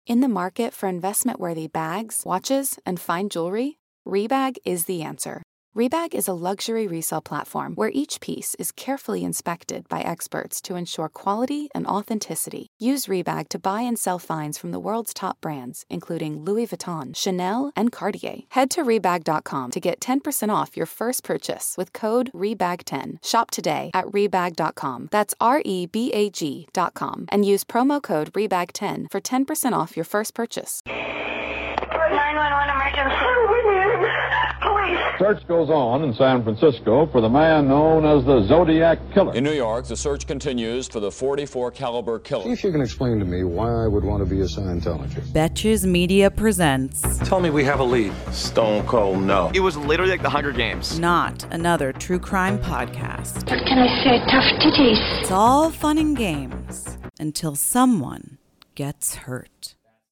In the market for investment-worthy bags, watches, and fine jewelry, Rebag is the answer. Rebag is a luxury resale platform where each piece is carefully inspected by experts to ensure quality and authenticity. Use Rebag to buy and sell finds from the world's top brands, including Louis Vuitton, Chanel, and Cartier. Head to Rebag.com to get 10% off your first purchase with code REBAG10. Shop today at Rebag.com. That's REBAG.com. And use promo code REBAG10 for 10% off your first purchase. 911 emergency. Police. Search goes on in San Francisco for the man known as the Zodiac Killer. In New York, the search continues for the .44 caliber killer. See if you can explain to me why I would want to be a Scientologist. Betches Media presents. Tell me we have a lead. Stone cold no. It was literally like the Hunger Games. Not another true crime podcast. What can I say? Tough titties. It's all fun and games until someone gets hurt.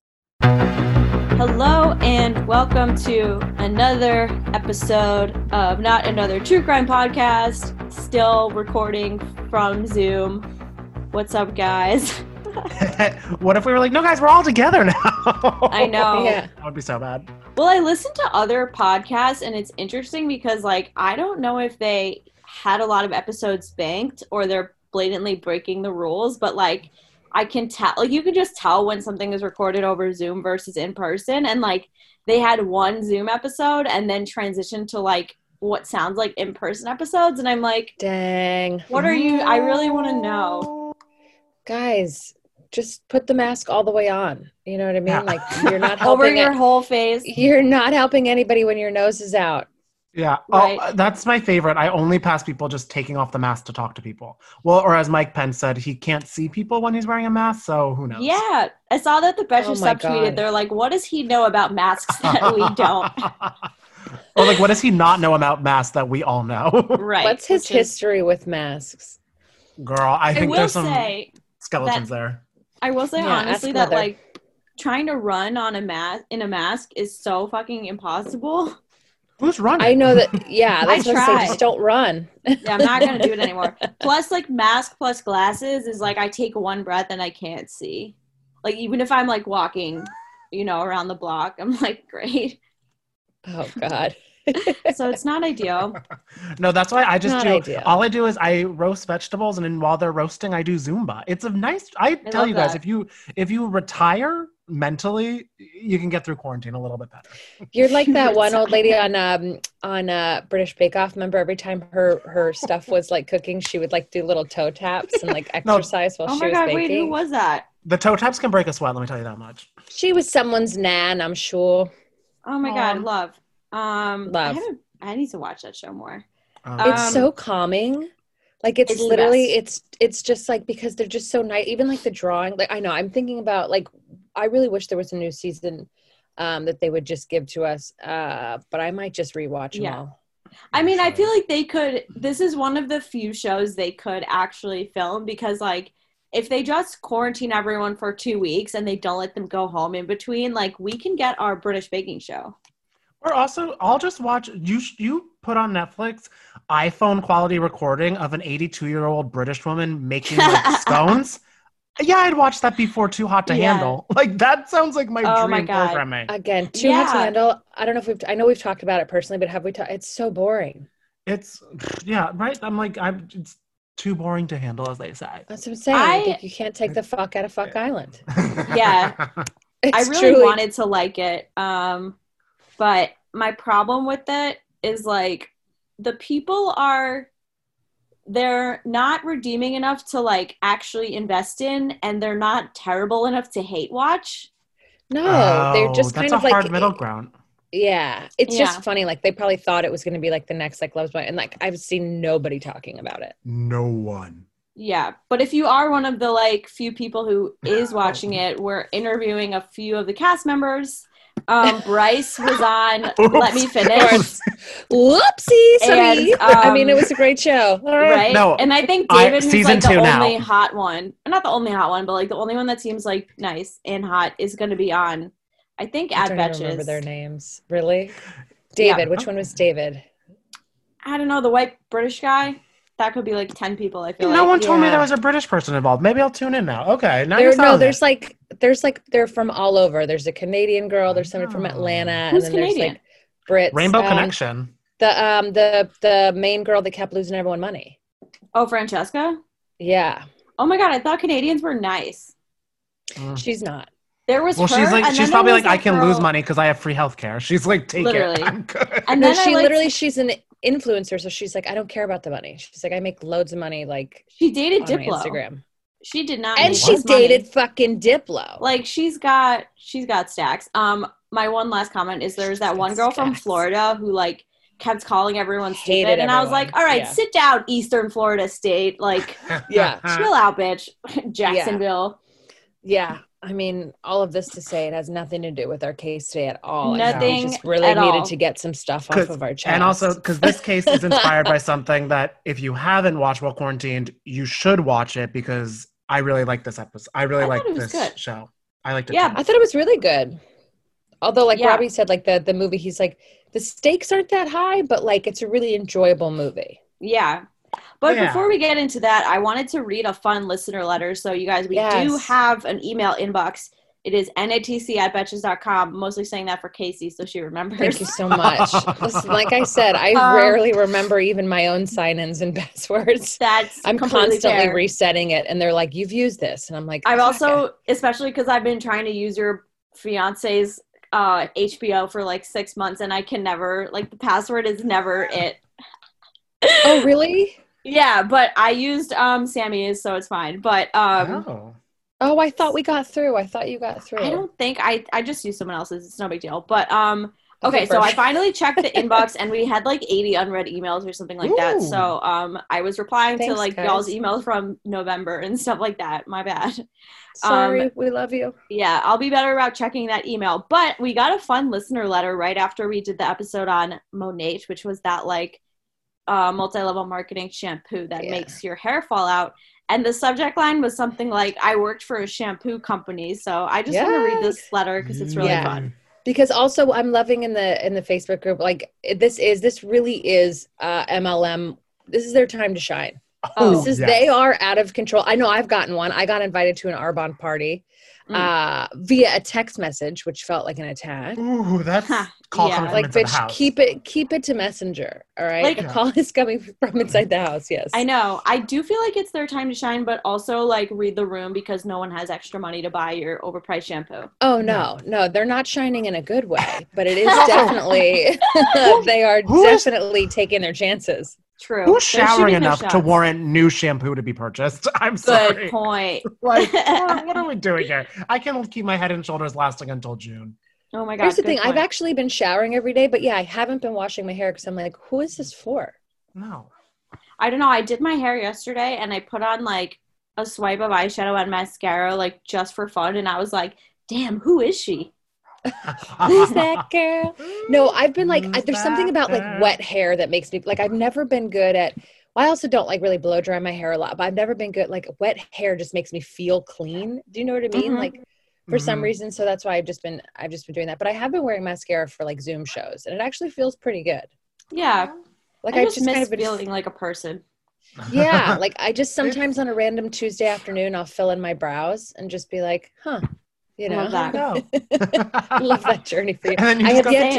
Hello and welcome to another episode of Not Another True Crime Podcast, still recording from Zoom. What's up, guys? What if we were like, no, guys, we're all together now? I know. Yeah. That would be so bad. Well, I listened to other podcasts, and it's interesting because, I don't know if they had a lot of episodes banked or they're blatantly breaking the rules, but, I can tell, you can just tell when something is recorded over Zoom versus in person. And they had one Zoom episode and then transitioned to what sounds like in-person episodes. And I'm like, dang, what are you, I really want to know. Guys, just put the mask all the way on. You know what I mean? Yeah. You're not helping over your whole face. You're not helping anybody when your nose is out. Yeah. Right. Oh, that's my favorite. I only pass people just taking off the mask to talk to people. Well, or as Mike Pence said, he can't see people when he's wearing a mask, so who knows? Yeah. I saw that the Betches subtweeted. They're like, what does he know about masks that we don't? Or what does he not know about masks that we all know? Right. What's his history with masks? Girl, I think there's some skeletons there. I will say honestly that trying to run on in a mask is so fucking impossible. Who's running? I know that. Yeah, that's what I say. Just don't run. Yeah, I'm not gonna do it anymore. Plus, mask plus glasses is I take one breath and I can't see. Even if I'm walking, around the block, I'm great. Oh God. So it's not ideal. No, that's why I just do. Ideal. All I do is I roast vegetables, and then while they're roasting, I do Zumba. It's a nice. I tell you guys, if you retire mentally, you can get through quarantine a little bit better. You're like that one old lady on British Bake Off. Remember, every time her stuff was cooking, she would do little toe taps and exercise while she was baking. Wait, who was that? The toe taps can break a sweat. Let me tell you that much. She was someone's nan, I'm sure. Oh my God, love. Love. I need to watch that show more. It's so calming. It's literally it's just because they're just so nice. Even the drawing. I know I'm thinking about I really wish there was a new season that they would just give to us. But I might just rewatch them all. I mean, I feel they could. This is one of the few shows they could actually film because if they just quarantine everyone for 2 weeks and they don't let them go home in between, we can get our British baking show. Or also, I'll just watch, you put on Netflix iPhone quality recording of an 82-year-old British woman making scones. Yeah, I'd watch that before Too Hot to Handle. That sounds like my dream programming. Again, Too Hot to Handle. I don't know if I know we've talked about it personally, but have we it's so boring. It's, right? It's too boring to handle, as they say. That's what I'm saying. I think you can't take the fuck out of Fuck Island. Yeah. I really wanted to like it. But my problem with it is the people they're not redeeming enough to actually invest in, and they're not terrible enough to hate watch. No, they're just kind of that's a hard middle ground. Yeah, it's just funny. They probably thought it was going to be the next Love's Way, and I've seen nobody talking about it. No one. Yeah, but if you are one of the few people who is watching it, we're interviewing a few of the cast members. Bryce was on Let Me Finish. Whoopsie, sorry. And, it was a great show. Right? No, and I think David, who's the only now. hot one, not the only hot one, but the only one that seems nice and hot is going to be on, I think, at Betches. I don't remember their names. Really? David, which one was David? I don't know, the white British guy. that could be like 10 people. I feel no one told me there was a British person involved. Maybe I'll tune in now. Okay, now there's like they're from all over. There's a Canadian girl. There's somebody from Atlanta. Who's and then Canadian? There's like Brits. Rainbow Connection. The main girl that kept losing everyone money. Oh, Francesca? Yeah. Oh my God, I thought Canadians were nice. She's not. There was her, she's probably like, I can lose money because I have free healthcare. She's like, take it. I'm good. And no, then she's an influencer, so she's like, I don't care about the money. She's like, I make loads of money. Like she dated on Diplo. Instagram. She did not. And she dated fucking Diplo. Like she's got stacks. My one last comment is there's that one girl from Florida who like kept calling everyone stupid, and I was like, all right, sit down, Eastern Florida State. Like, chill out, bitch. Jacksonville. Yeah. I mean, all of this to say it has nothing to do with our case today at all. Nothing. We just really needed to get some stuff off of our chest. And also, because this case is inspired by something that if you haven't watched Well Quarantined, you should watch it because I really like this episode. I really like this show. I liked it. Yeah, I thought it was really good. Although, like Robbie said, like the movie, he's like, the stakes aren't that high, but like it's a really enjoyable movie. Yeah. But before we get into that, I wanted to read a fun listener letter. So you guys, we do have an email inbox. It is natc@betches.com. Mostly saying that for Casey so she remembers. Thank you so much. Listen, like I said, I rarely remember even my own sign-ins and passwords. I'm constantly resetting it, and they're like, "You've used this," and I'm like, I've also, especially because I've been trying to use your fiance's HBO for like 6 months, and I can never, like, the password is never it. Oh, really? Yeah, but I used Sammy's, so it's fine. But Oh, I thought we got through. I thought you got through. I don't think I just used someone else's. It's no big deal. But okay, so I finally checked the inbox, and we had like 80 unread emails or something like that. So I was replying to like y'all's emails from November and stuff like that. My bad. Sorry, we love you. Yeah, I'll be better about checking that email. But we got a fun listener letter right after we did the episode on Monat, which was that like multi-level marketing shampoo that makes your hair fall out. And the subject line was something like, I worked for a shampoo company. So I just want to read this letter because it's really fun. Because also I'm loving in the Facebook group, like this really is MLM. This is their time to shine. They are out of control. I know I've gotten one. I got invited to an Arbonne party via a text message, which felt like an attack. Ooh, that's call coming from like, inside bitch, the house. keep it to Messenger. All right, Like, the call is coming from inside the house. Yes, I know. I do feel like it's their time to shine, but also like read the room because no one has extra money to buy your overpriced shampoo. Oh no, they're not shining in a good way, but it is definitely they are definitely taking their chances. True. Who's showering enough to warrant new shampoo to be purchased? I'm sorry. Good point. Like, what are we doing here? I can keep my Head and Shoulders lasting until June. Oh my God. Here's the thing. I've actually been showering every day, but I haven't been washing my hair because I'm like, who is this for? No. I don't know. I did my hair yesterday and I put on like a swipe of eyeshadow and mascara, like just for fun. And I was like, damn, who is she? Who's that girl? No, I've been like, there's something about like wet hair that makes me like, I've never been good at, I also don't like really blow dry my hair a lot, but I've never been good. Like wet hair just makes me feel clean. Do you know what I mean? Like for some reason. So that's why I've just been doing that. But I have been wearing mascara for like Zoom shows and it actually feels pretty good. Yeah. Like I just miss kind of feeling like a person. Yeah. Like I just sometimes on a random Tuesday afternoon, I'll fill in my brows and just be like, huh. You know, love that. Love that journey for you. And then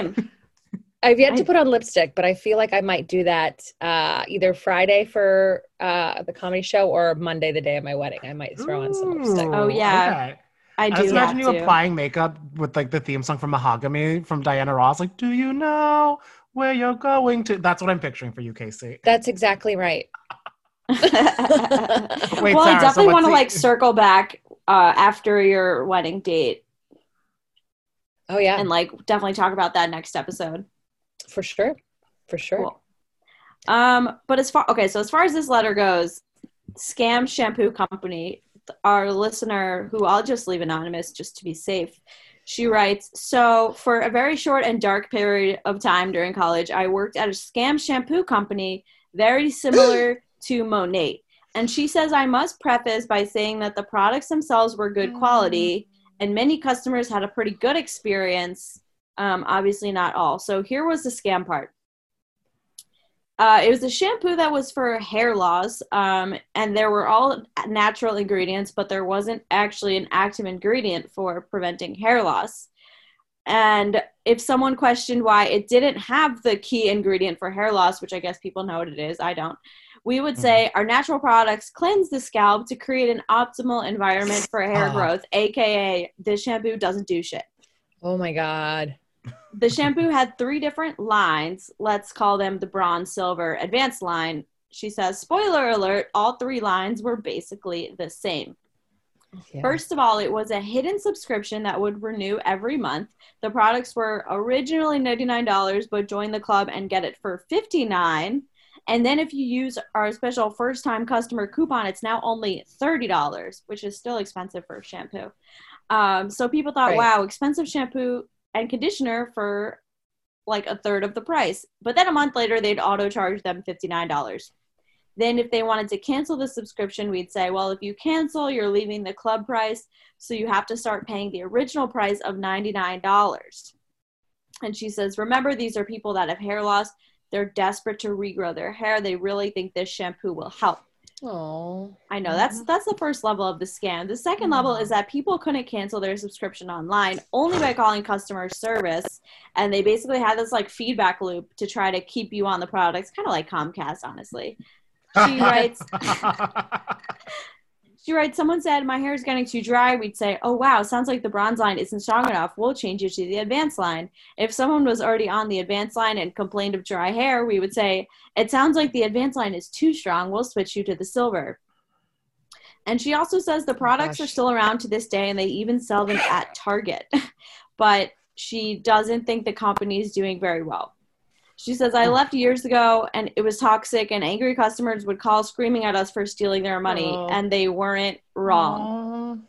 I've yet to put on lipstick, but I feel like I might do that either Friday for the comedy show or Monday, the day of my wedding. I might throw on some lipstick. Oh yeah, okay. I do. I just imagine you applying makeup with like the theme song from Mahogany from Diana Ross. Like, do you know where you're going to? That's what I'm picturing for you, Casey. That's exactly right. Wait, Sarah, I definitely want to like circle back after your wedding date. Oh yeah, and like definitely talk about that next episode. For sure. Cool. But as far as this letter goes, Scam Shampoo Company, our listener, who I'll just leave anonymous just to be safe, she writes, so for a very short and dark period of time during college, I worked at a scam shampoo company very similar to Monat. And she says, I must preface by saying that the products themselves were good quality and many customers had a pretty good experience. Obviously not all. So here was the scam part. It was a shampoo that was for hair loss, and there were all natural ingredients, but there wasn't actually an active ingredient for preventing hair loss. And if someone questioned why it didn't have the key ingredient for hair loss, which I guess people know what it is, I don't, we would say our natural products cleanse the scalp to create an optimal environment for hair growth, aka this shampoo doesn't do shit. Oh my God. The shampoo had 3 different lines. Let's call them the bronze, silver, advanced line. She says, spoiler alert, all 3 lines were basically the same. Yeah. First of all, it was a hidden subscription that would renew every month. The products were originally $99, but join the club and get it for $59. And then if you use our special first-time customer coupon, it's now only $30, which is still expensive for shampoo. So people thought, wow, expensive shampoo and conditioner for like a third of the price. But then a month later, they'd auto charge them $59. Then if they wanted to cancel the subscription, we'd say, well, if you cancel, you're leaving the club price. So you have to start paying the original price of $99. And she says, remember, these are people that have hair loss. They're desperate to regrow their hair. They really think this shampoo will help. Oh, I know that's the first level of the scam. The second level is that people couldn't cancel their subscription online only by calling customer service, and they basically had this like feedback loop to try to keep you on the products, kind of like Comcast, honestly. She writes, someone said, my hair is getting too dry. We'd say, oh, wow, sounds like the bronze line isn't strong enough. We'll change you to the advanced line. If someone was already on the advanced line and complained of dry hair, we would say, it sounds like the advanced line is too strong. We'll switch you to the silver. And she also says the products are still around to this day, and they even sell them at Target. But she doesn't think the company is doing very well. She says, I left years ago, and it was toxic, and angry customers would call screaming at us for stealing their money, and they weren't wrong.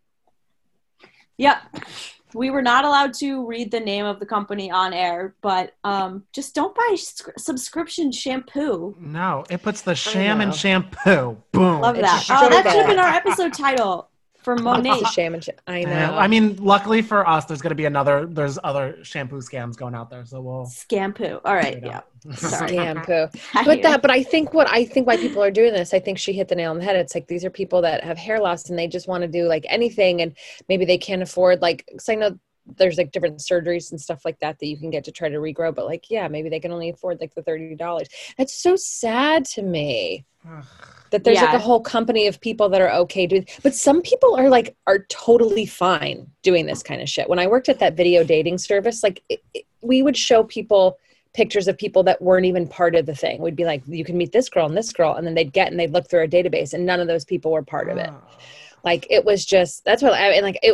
Yep. We were not allowed to read the name of the company on air, but just don't buy subscription shampoo. No, it puts the sham in shampoo. Boom. Love that. Oh, that should have been our episode title. For Monet. I know. I mean, luckily for us, there's other shampoo scams going out there, so we'll Scampoo. All right, yeah. Sorry. Scampoo. But I think why people are doing this, I think she hit the nail on the head. It's like these are people that have hair loss and they just want to do like anything, and maybe they can't afford like, because I know there's like different surgeries and stuff like that you can get to try to regrow, but like, yeah, maybe they can only afford like the $30. That's so sad to me. That there's like a whole company of people that are okay doing, but some people are totally fine doing this kind of shit. When I worked at that video dating service, like we would show people pictures of people that weren't even part of the thing. We'd be like, you can meet this girl, and then they'd look through our database, and none of those people were part of it. Like it was just, that's what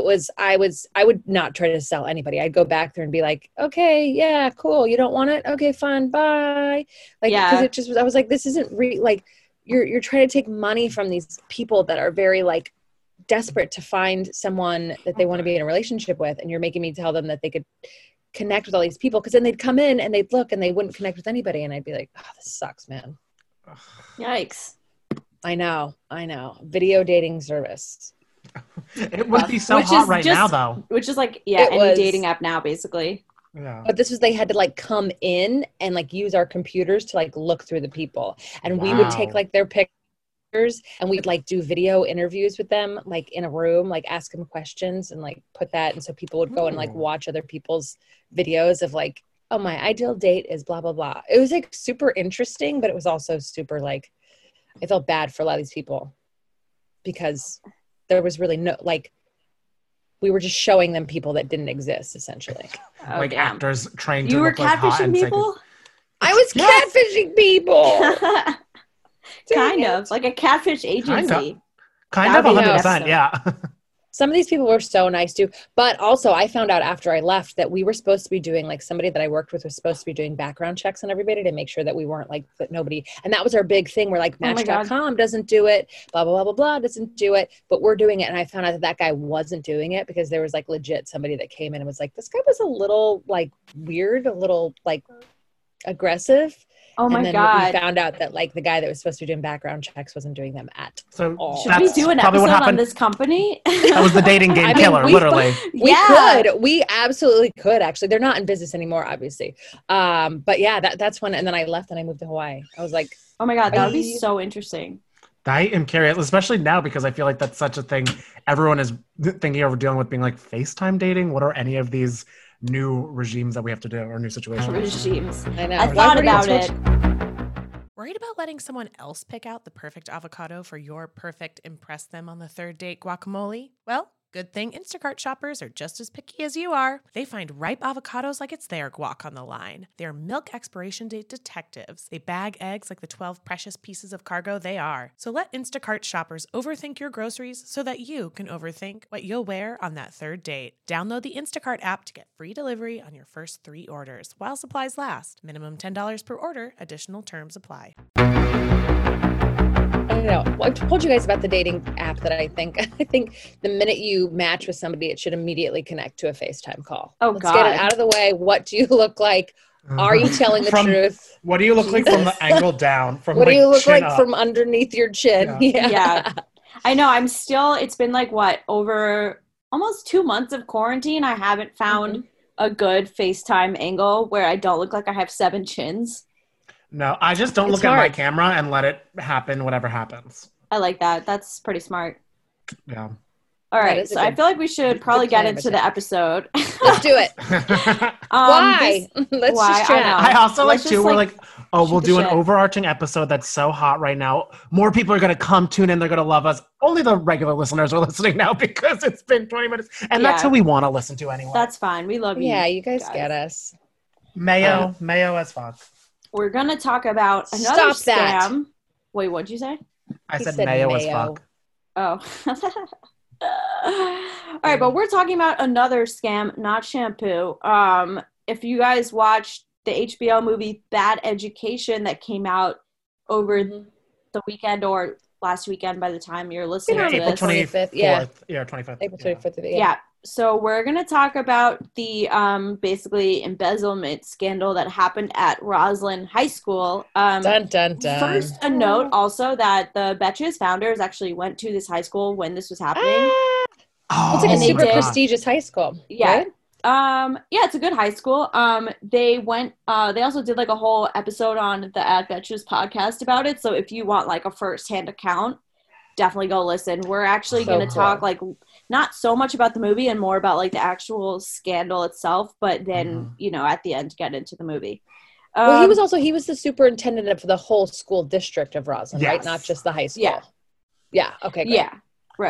I would not try to sell anybody. I'd go back there and be like, okay, yeah, cool. You don't want it? Okay, fine. Bye. Like, cause it just was, I was like, this isn't like, you're trying to take money from these people that are very like desperate to find someone that they want to be in a relationship with. And you're making me tell them that they could connect with all these people. Cause then they'd come in and they'd look and they wouldn't connect with anybody. And I'd be like, oh, this sucks, man. Yikes. I know. Video dating service. It would be so hot right now though. Which is like, any dating app now basically. Yeah. But they had to like come in and like use our computers to like look through the people. And we would take like their pictures and we'd like do video interviews with them, like in a room, like ask them questions and like put that. And so people would go and like watch other people's videos of like, oh, my ideal date is blah, blah, blah. It was like super interesting, but it was also super like, I felt bad for a lot of these people because there was really no, like, we were just showing them people that didn't exist, essentially. Like actors trained to look like hot and people? I was catfishing people! Kind of. Like a catfish agency. Kind of 100%, yeah. Some of these people were so nice too. But also I found out after I left that we were supposed to be doing, like somebody that I worked with was supposed to be doing background checks on everybody to make sure that we weren't like, that nobody, and that was our big thing. We're like, Match.com doesn't do it, blah, blah, blah, blah, blah, doesn't do it, but we're doing it. And I found out that guy wasn't doing it because there was like legit somebody that came in and was like, this guy was a little like weird, a little like aggressive. Oh my and then God. we found out that like the guy that was supposed to be doing background checks wasn't doing them at So all. Should we do an probably what episode on happened. this company? That was the dating game killer, literally. We absolutely could actually. They're not in business anymore, obviously. But yeah, that's when, and then I left and I moved to Hawaii. I was like, oh my God, that would be so interesting. I am curious, especially now because I feel like that's such a thing everyone is thinking of dealing with, being like FaceTime dating. What are any of these new regimes that we have to do, or new situations? Regimes. I know. I thought about it. Worried about letting someone else pick out the perfect avocado for your perfect impress them on the third date guacamole? Well, good thing Instacart shoppers are just as picky as you are. They find ripe avocados like it's their guac on the line. They're milk expiration date detectives. They bag eggs like the 12 precious pieces of cargo they are. So let Instacart shoppers overthink your groceries so that you can overthink what you'll wear on that third date. Download the Instacart app to get free delivery on your first 3 orders while supplies last. Minimum $10 per order. Additional terms apply. I don't know. Well, I told you guys about the dating app that I think the minute you match with somebody, it should immediately connect to a FaceTime call. Oh, Let's God. get it out of the way. What do you look like? Are you telling the truth? What do you look like from the angle down? From What do you look like up? from underneath your chin? Yeah. I know. It's been like over almost 2 months of quarantine. I haven't found a good FaceTime angle where I don't look like I have 7 chins. No, I just don't look at my camera and let it happen, whatever happens. I like that. That's pretty smart. Yeah. All right. So I feel like we should probably get into the episode. Let's do it. Why? Let's just chat. I also Let's like, too, just, we're like, like, oh, we'll shoot do the an shit. overarching episode that's so hot right now. More people are going to come tune in. They're going to love us. Only the regular listeners are listening now because it's been 20 minutes. And that's who we want to listen to anyway. That's fine. We love you. Yeah, you guys get us. Mayo as fuck. We're going to talk about another Stop that. scam. Wait, what'd you say? I said mayo as fuck. Oh. All right, but we're talking about another scam, not shampoo. If you guys watched the HBO movie Bad Education that came out over the weekend or last weekend by the time you're listening to April this. 25th. Yeah. Yeah, 25th. April 25th. Yeah. So we're going to talk about the basically embezzlement scandal that happened at Roslyn High School. Dun, dun, dun. First, a note also that the Betches founders actually went to this high school when this was happening. It's like a super prestigious high school. Yeah. Right? Yeah, it's a good high school. They went, they also did like a whole episode on the Ad Betches podcast about it. So if you want like a firsthand account, definitely go listen. We're actually going to talk like not so much about the movie and more about like the actual scandal itself, but then, at the end get into the movie. Well, he was the superintendent of the whole school district of Roslyn, right? Not just the high school. Yeah. Yeah. Okay. Great. Yeah.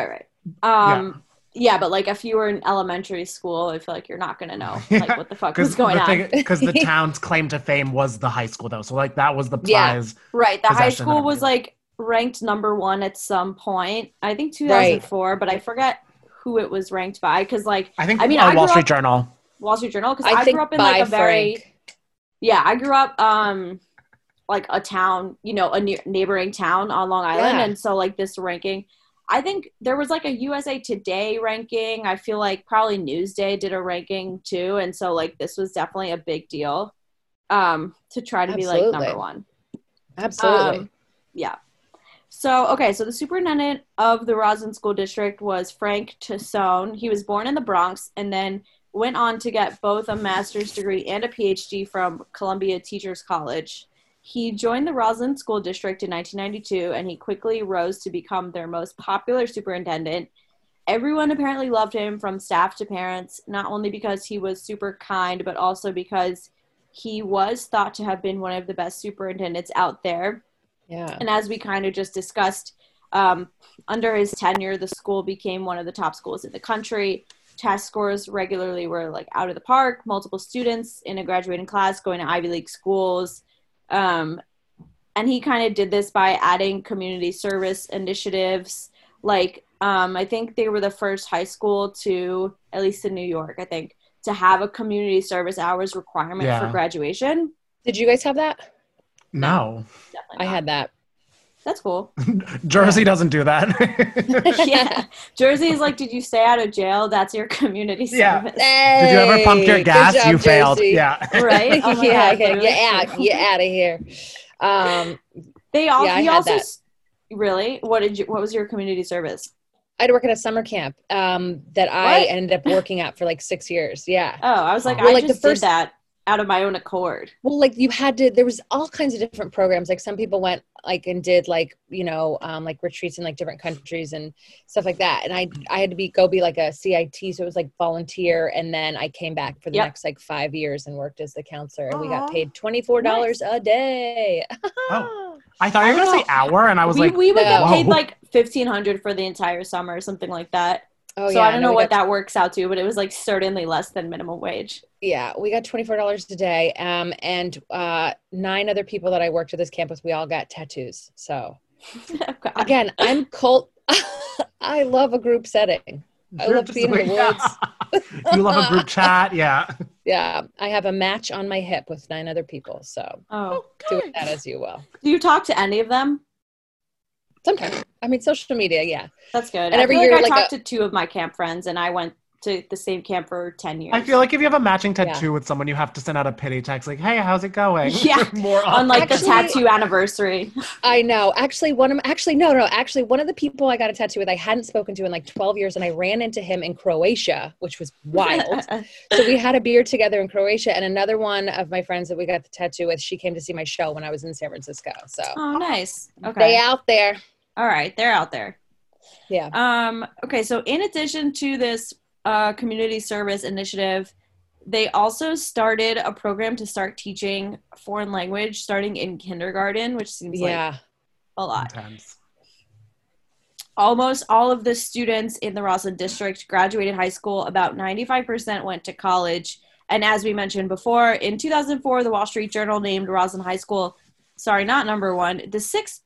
Right. Yeah, but like if you were in elementary school, I feel like you're not going to know like what the fuck was going on. Because the town's claim to fame was the high school though. So like that was the prize. Right. The high school was like ranked number 1 at some point. I think 2004, but I forget who it was ranked by. Cause like, I think I Wall Street Journal. Wall Street Journal. Cause I grew up in like a very, I grew up, like a town, a neighboring town on Long Island. Yeah. And so like this ranking, I think there was like a USA Today ranking. I feel like probably Newsday did a ranking too. And so like this was definitely a big deal to try to be like number 1. Absolutely. Yeah. So the superintendent of the Roslyn School District was Frank Tassone. He was born in the Bronx and then went on to get both a master's degree and a PhD from Columbia Teachers College. He joined the Roslyn School District in 1992, and he quickly rose to become their most popular superintendent. Everyone apparently loved him, from staff to parents, not only because he was super kind, but also because he was thought to have been one of the best superintendents out there. Yeah. And as we kind of just discussed, under his tenure, the school became one of the top schools in the country. Test scores regularly were like out of the park, multiple students in a graduating class going to Ivy League schools. And he kind of did this by adding community service initiatives. Like, I think they were the first high school to, at least in New York, I think, to have a community service hours requirement for graduation. Did you guys have that? No. I had that. That's cool. Jersey doesn't do that. Yeah. Jersey is like, did you stay out of jail? That's your community service. Hey, did you ever pump your gas? job, You failed. Jersey. Yeah. Right? Oh my yeah, God, literally. you're out of here. They all, Yeah, I he had also, that. really? What was your community service? I had to work at a summer camp that I ended up working at for like 6 years. Yeah. Oh, I was like, Well, I like, just the first- did that out of my own accord. Well, like you had to, there was all kinds of different programs. Like some people went like and did like, you know, like retreats in like different countries and stuff like that. And I had to go be like a CIT. So it was like volunteer. And then I came back for the next like 5 years and worked as the counselor. And we got paid $24 a day. Oh, I thought you were going to say hour. And I was like, we would get paid whoa. like $1,500 for the entire summer or something like that. Oh, so yeah, I don't know we what got that works out to, but it was like certainly less than minimum wage. Yeah, we got $24 a day. And 9 other people that I worked at this campus, we all got tattoos. So again, I'm cult. I love a group setting. I love being in the woods. You love a group chat. Yeah. Yeah. I have a match on my hip with 9 other people. So do with that as you will. Do you talk to any of them? Sometimes. I mean, social media. Yeah. That's good. And every I feel year, like I like talked to 2 of my camp friends, and I went to the same camp for 10 years. I feel like if you have a matching tattoo with someone, you have to send out a pity text like, hey, how's it going? Yeah. More on like the Actually- tattoo anniversary. I know. Actually, one of the people I got a tattoo with, I hadn't spoken to in like 12 years, and I ran into him in Croatia, which was wild. So we had a beer together in Croatia, and another one of my friends that we got the tattoo with, she came to see my show when I was in San Francisco. So Oh, nice. Okay. they out there. All right, they're out there. Yeah. Okay, so in addition to this community service initiative, they also started a program to start teaching foreign language starting in kindergarten, which seems like a lot. Intense. Almost all of the students in the Roslyn district graduated high school. About 95% went to college. And as we mentioned before, in 2004, the Wall Street Journal named Roslyn High School, sorry, not number 1, the sixth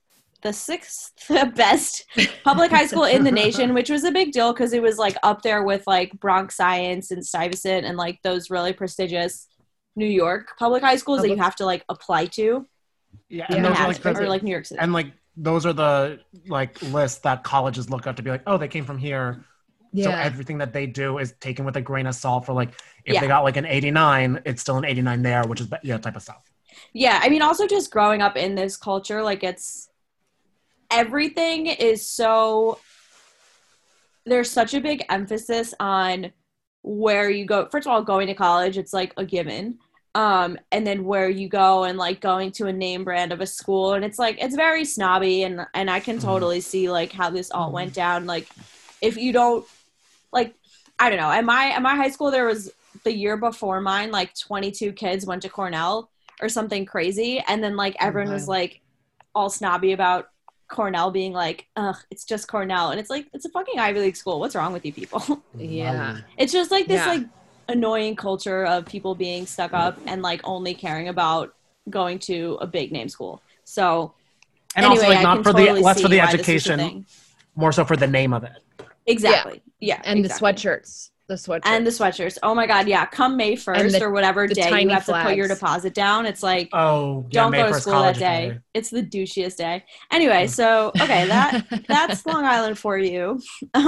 best public high school in the nation, which was a big deal because it was like up there with like Bronx Science and Stuyvesant and like those really prestigious New York public high schools that you have to like apply to. Yeah, in and those are Manhattan, or like New York City. And like those are the like lists that colleges look up to be like, oh, they came from here. So Yeah. everything that they do is taken with a grain of salt for like, if they got like an 89, it's still an 89 there, which is type of stuff. Yeah, I mean, also just growing up in this culture, like everything is so, there's such a big emphasis on where you go. First of all, going to college, it's like a given. And then where you go and like going to a name brand of a school. And it's like, it's very snobby. And I can totally see like how this all went down. Like if you don't, like, I don't know. At my high school, there was the year before mine, like 22 kids went to Cornell or something crazy. And then like everyone was like all snobby about Cornell being like, ugh, it's just Cornell. And it's like, it's a fucking Ivy League school. What's wrong with you people? Yeah. It's just like this like annoying culture of people being stuck up and like only caring about going to a big name school. So And anyway, also like I not can for totally less for see the why this was a education, thing. more so for the name of it. Exactly. Yeah. And exactly. the sweatshirts. And the sweatshirts. Oh my God, yeah. Come May 1st or whatever day tiny you have to put your flags. deposit down. It's like, oh, yeah, don't May go to 1st school that college day. day. It's the douchiest day. Anyway, so okay, that's Long Island for you.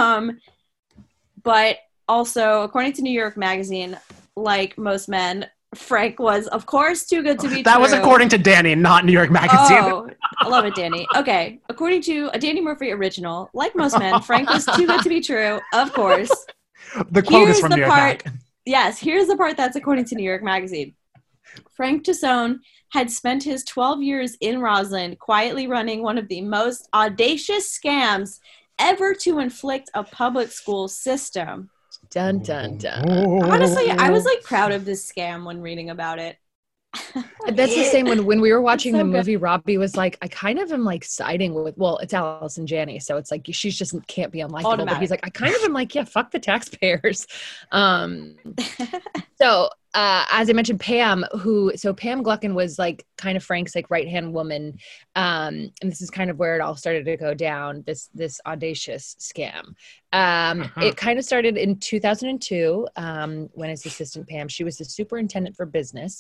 But also, according to New York Magazine, like most men, Frank was, of course, too good to be true. That was according to Danny, not New York Magazine. Oh, I love it, Danny. Okay, according to a Danny Murphy original, like most men, Frank was too good to be true, of course. The quote is from New York Mag. Yes, here's the part that's according to New York Magazine. Frank Tassone had spent his 12 years in Roslyn quietly running one of the most audacious scams ever to inflict a public school system. Dun, dun, dun. Honestly, I was like proud of this scam when reading about it. That's the same when we were watching so the good. movie. Robbie was like, I kind of am like siding with, well, it's Allison Janney, so it's like she's just can't be unlikable. Automatic. But he's like, I kind of am like, yeah, fuck the taxpayers. So as I mentioned, Pam Gluckin was like kind of Frank's like right hand woman, and this is kind of where it all started to go down. This audacious scam. It kind of started in 2002 when his assistant Pam, she was the superintendent for business.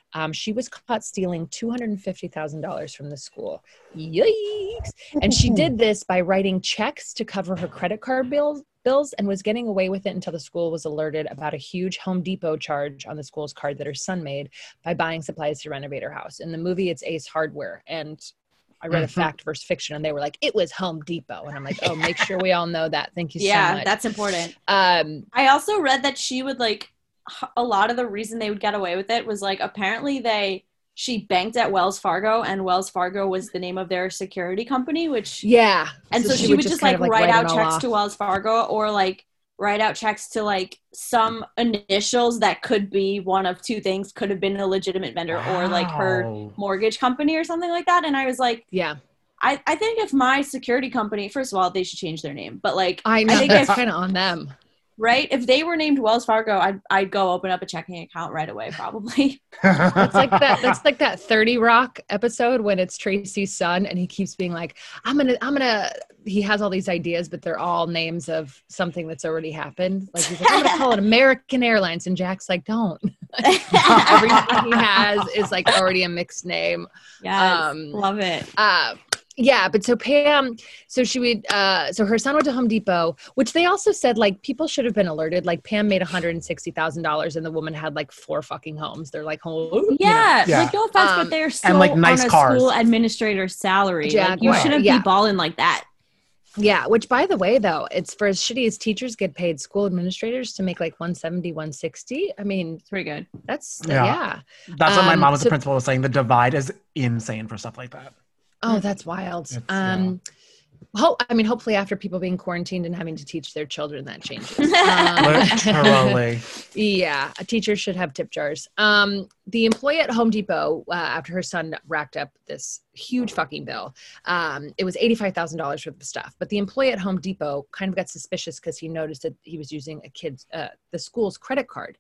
She was caught stealing $250,000 from the school. Yikes! And she did this by writing checks to cover her credit card bills and was getting away with it until the school was alerted about a huge Home Depot charge on the school's card that her son made by buying supplies to renovate her house. In the movie, it's Ace Hardware. And I read a fact versus fiction, and they were like, it was Home Depot. And I'm like, oh, make sure we all know that. Thank you so much. Yeah, that's important. I also read that she would a lot of the reason they would get away with it was apparently she banked at Wells Fargo, and Wells Fargo was the name of their security company, which and so she would just write out checks to Wells Fargo, or write out checks to some initials that could be one of two things, could have been a legitimate vendor or her mortgage company or something like that. And I was like, I think if my security company, first of all, they should change their name, but I know, I think that's kind of on them. Right? If they were named Wells Fargo, I'd go open up a checking account right away, probably. That's like that 30 Rock episode when it's Tracy's son and he keeps being like, I'm gonna, he has all these ideas, but they're all names of something that's already happened. He's like, I'm gonna call it American Airlines. And Jack's like, don't. Everything he has is already a mixed name. Yes, love it. Yeah, but so Pam, so she would, so her son went to Home Depot, which they also said people should have been alerted. Pam made $160,000 and the woman had 4 fucking homes. They're like, oh, yeah. No offense, but they're still and nice on a cars. School administrator salary. You shouldn't be balling like that. Yeah, which by the way, though, it's for as shitty as teachers get paid, school administrators to make 170, 160. I mean, it's pretty good. That's That's what my mom was the principal was saying. The divide is insane for stuff like that. Oh, that's wild. Hopefully after people being quarantined and having to teach their children, that changes. Literally. Yeah, a teacher should have tip jars. The employee at Home Depot, after her son racked up this huge fucking bill, it was $85,000 worth of stuff. But the employee at Home Depot kind of got suspicious because he noticed that he was using the school's credit card.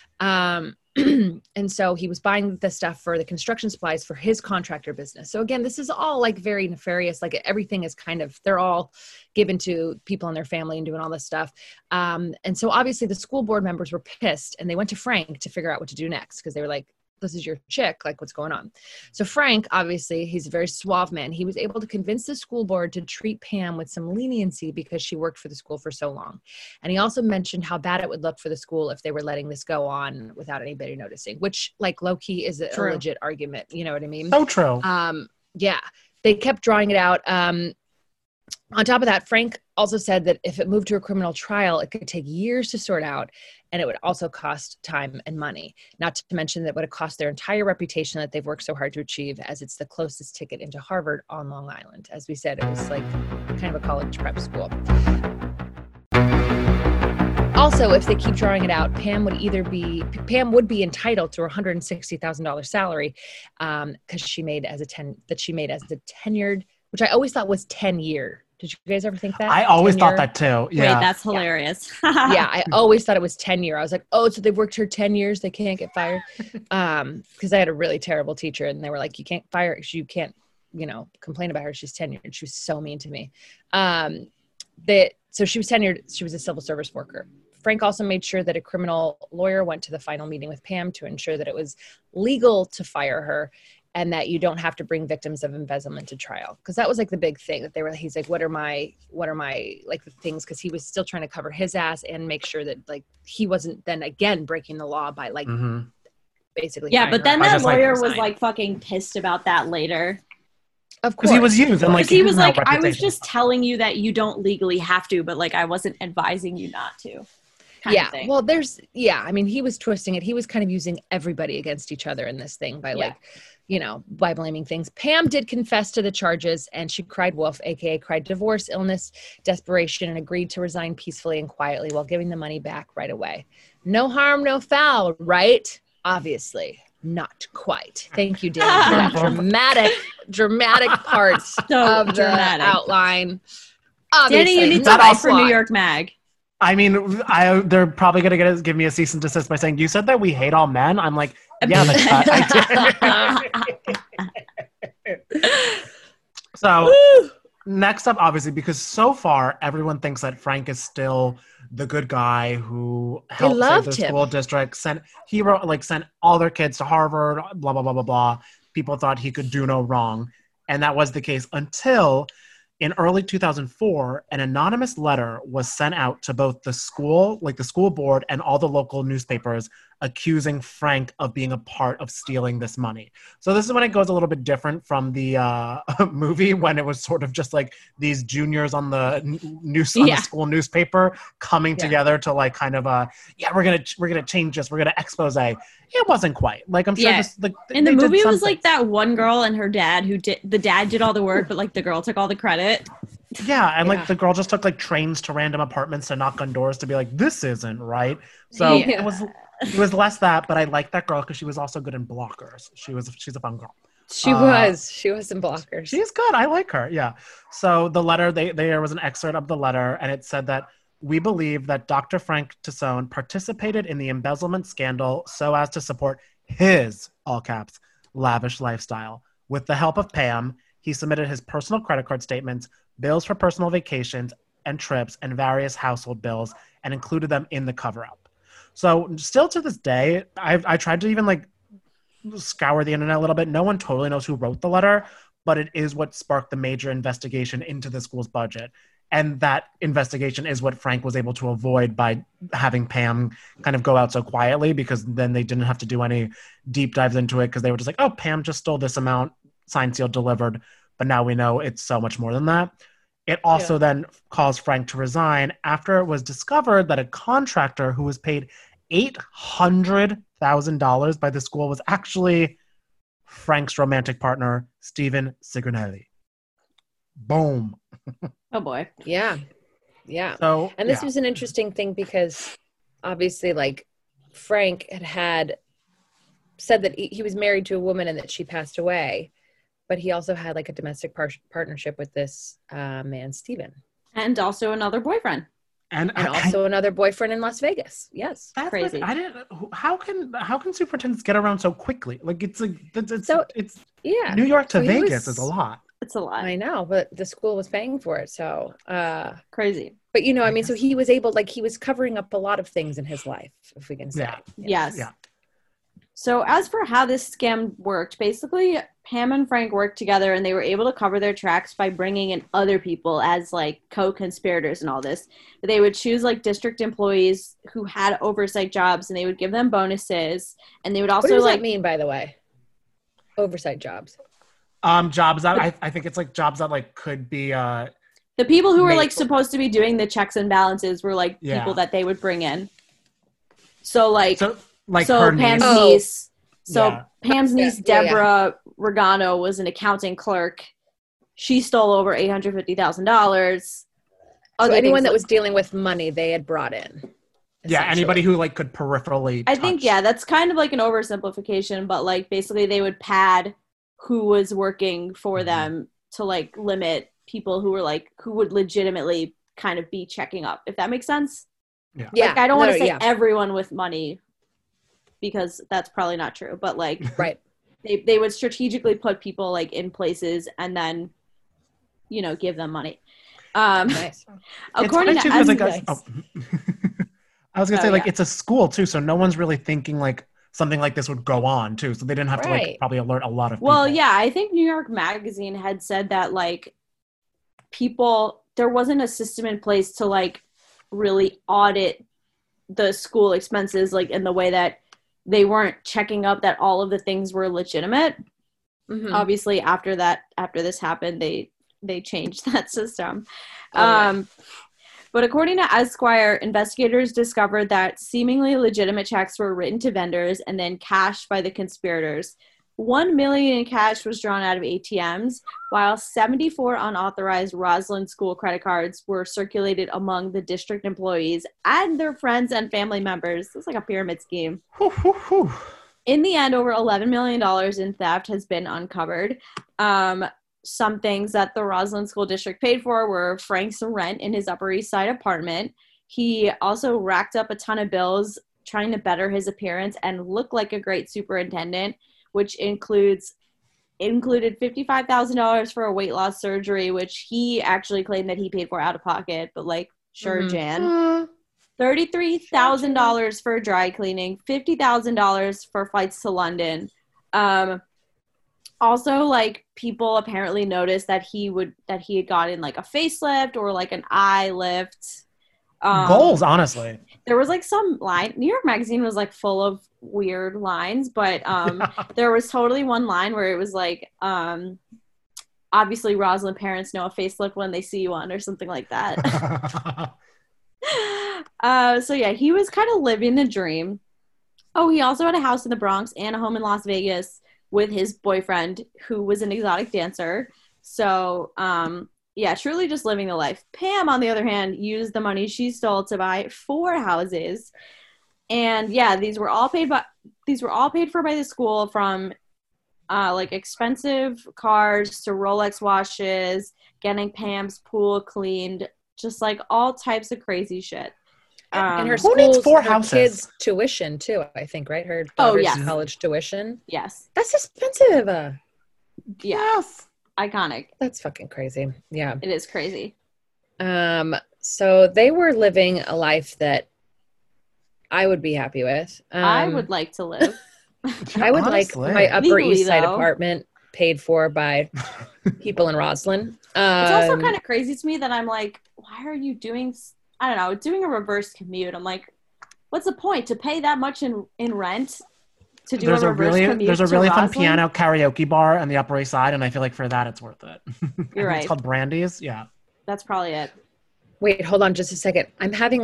And so he was buying the stuff for the construction supplies for his contractor business. So again, this is all very nefarious. Everything is they're all given to people in their family and doing all this stuff. And so obviously the school board members were pissed and they went to Frank to figure out what to do next. Cause they were like, this is your chick, what's going on? So Frank, obviously, he's a very suave man. He was able to convince the school board to treat Pam with some leniency because she worked for the school for so long. And he also mentioned how bad it would look for the school if they were letting this go on without anybody noticing, which low-key is a legit argument. You know what I mean? So true. Yeah, they kept drawing it out. On top of that, Frank also said that if it moved to a criminal trial, it could take years to sort out, and it would also cost time and money. Not to mention that it would have cost their entire reputation that they've worked so hard to achieve, as it's the closest ticket into Harvard on Long Island. As we said, it was kind of a college prep school. Also, if they keep drawing it out, Pam would be entitled to her $160,000 salary because she made as a tenured, which I always thought was 10-year. Did you guys ever think that? I always thought that too. Yeah. Wait, that's hilarious. Yeah, I always thought it was 10-year. I was like, oh, so they've worked here 10 years. They can't get fired. Because I had a really terrible teacher and they were like, you can't fire her. You can't, complain about her. She's tenured. She was so mean to me. So she was tenured. She was a civil service worker. Frank also made sure that a criminal lawyer went to the final meeting with Pam to ensure that it was legal to fire her and that you don't have to bring victims of embezzlement to trial. Because that was the big thing that he's like, what are my the things? Because he was still trying to cover his ass and make sure that he wasn't then again breaking the law by basically. Yeah, but then that lawyer was fucking pissed about that later. Of course. Because he was used. And he was like, I was just telling you that you don't legally have to, but I wasn't advising you not to. Yeah. Well, he was twisting it. He was kind of using everybody against each other in this thing by by blaming things. Pam did confess to the charges and she cried wolf, aka cried divorce, illness, desperation, and agreed to resign peacefully and quietly while giving the money back right away. No harm, no foul, right? Obviously. Not quite. Thank you, Dan, for that dramatic parts of the outline. Obviously, Danny, you need to write for New York Mag. I mean, they're probably going to give me a cease and desist by saying, you said that we hate all men? I'm like, yeah, I did. So next up, obviously, because so far everyone thinks that Frank is still the good guy who helped save loved the him. school district. Sent all their kids to Harvard, blah, blah, blah, blah, blah. People thought he could do no wrong. And that was the case until in early 2004, an anonymous letter was sent out to both the school, like the school board, and all the local newspapers, accusing Frank of being a part of stealing this money. So this is when it goes a little bit different from the movie, when it was sort of just like these juniors on the the school newspaper coming together to like kind of we're gonna change this, we're gonna expose. It wasn't quite like, I'm sure this, like, in the movie it was like that one girl and her dad the dad did all the work, but like the girl took all the credit. Like the girl just took like trains to random apartments to knock on doors to be like, this isn't right. So it was less that, but I liked that girl because she was also good in Blockers. She's a fun girl. She was in Blockers. She's good. I like her. Yeah. So the letter, there was an excerpt of the letter, and it said that we believe that Dr. Frank Tassone participated in the embezzlement scandal so as to support his, all caps, lavish lifestyle. With the help of Pam, he submitted his personal credit card statements, bills for personal vacations and trips, and various household bills, and included them in the cover-up. So still to this day, I tried to even like scour the internet a little bit. No one totally knows who wrote the letter, but it is what sparked the major investigation into the school's budget. And that investigation is what Frank was able to avoid by having Pam kind of go out so quietly, because then they didn't have to do any deep dives into it, because they were just like, oh, Pam just stole this amount, signed, sealed, delivered. But now we know it's so much more than that. It also then caused Frank to resign after it was discovered that a contractor who was paid $800,000 by the school was actually Frank's romantic partner, Stephen Signorelli. Boom. Oh boy. Yeah. So, and this was an interesting thing because obviously, like, Frank had said that he was married to a woman and that she passed away, but he also had like a domestic partnership with this man, Stephen, and also another boyfriend. And also another boyfriend in Las Vegas. Yes, that's crazy. Like, how can superintendents get around so quickly? Like it's New York to Vegas is a lot. It's a lot. I know, but the school was paying for it, so crazy. But I mean, so he was able, like, he was covering up a lot of things in his life, if we can say. Yes. Yeah. So as for how this scam worked, basically Pam and Frank worked together and they were able to cover their tracks by bringing in other people as like co-conspirators and all this. They would choose like district employees who had oversight jobs and they would give them bonuses, and they would also what does that mean, by the way? Oversight jobs. Jobs that I think it's like jobs that like could be the people who were like supposed to be doing the checks and balances were like people that they would bring in. So Pam's niece. Pam's niece, Deborah Regano, was an accounting clerk. She stole over $850,000. So anyone that was dealing with money, they had brought in. Yeah, anybody who like could peripherally I think that's kind of like an oversimplification, but like basically they would pad who was working for them to like limit people who were like who would legitimately kind of be checking up, if that makes sense. Like I don't want to say everyone with money, because that's probably not true, but like they would strategically put people like in places and then give them money. Nice. According to I was gonna say like it's a school too, so no one's really thinking like something like this would go on too, so they didn't have to like probably alert a lot of people. Well, yeah, I think New York Magazine had said that like there wasn't a system in place to like really audit the school expenses, like in the way that they weren't checking up that all of the things were legitimate. Mm-hmm. Obviously, after this happened, they changed that system. But according to Esquire, investigators discovered that seemingly legitimate checks were written to vendors and then cashed by the conspirators. $1 million in cash was drawn out of ATMs, while 74 unauthorized Roslyn School credit cards were circulated among the district employees and their friends and family members. It's like a pyramid scheme. In the end, over $11 million in theft has been uncovered. Some things that the Roslyn School District paid for were Frank's rent in his Upper East Side apartment. He also racked up a ton of bills trying to better his appearance and look like a great superintendent, which included $55,000 for a weight loss surgery, which he actually claimed that he paid for out of pocket. But like, sure, Jan. $33,000 for dry cleaning, $50,000 for flights to London. Also, like, people apparently noticed that he had gotten like a facelift or like an eye lift. Goals, honestly. There was like some line. New York Magazine was like full of weird lines, but there was totally one line where it was like, obviously Rosalind parents know a facelift when they see one, or something like that. So yeah, he was kind of living the dream. Oh, he also had a house in the Bronx and a home in Las Vegas with his boyfriend, who was an exotic dancer. So yeah, truly just living the life. Pam, on the other hand, used the money she stole to buy 4 houses. And yeah, these were all paid for by the school, from like expensive cars to Rolex watches, getting Pam's pool cleaned, just like all types of crazy shit. And her who needs school's 4 her houses? kids' tuition too, I think, right? Her daughter's yes. college tuition. Yes. That's expensive. Yes. Iconic. That's fucking crazy. Yeah. It is crazy. So they were living a life that I would be happy with. I would like to live. I would Honestly. like my Upper Legally, East Side though. apartment paid for by people in Roslyn. It's also kind of crazy to me that I'm like, why are you doing, I don't know, doing a reverse commute? I'm like, what's the point to pay that much in rent to do There's a reverse commute? There's a really to fun Roslyn? piano karaoke bar on the Upper East Side, and I feel like for that it's worth it. You're right. It's called Brandy's. Yeah. That's probably it. Wait, hold on just a second. I'm having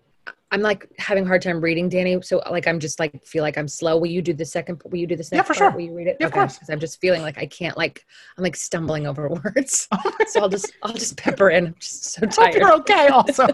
a hard time reading, Danny. So like, I'm just like, feel like I'm slow. Will you do this next Yeah, for part? sure. Will you read it? Yeah, of course. Because I'm just feeling like I can't, like, I'm like stumbling over words. So I'll just pepper in. I'm just so Hope tired. you're okay also.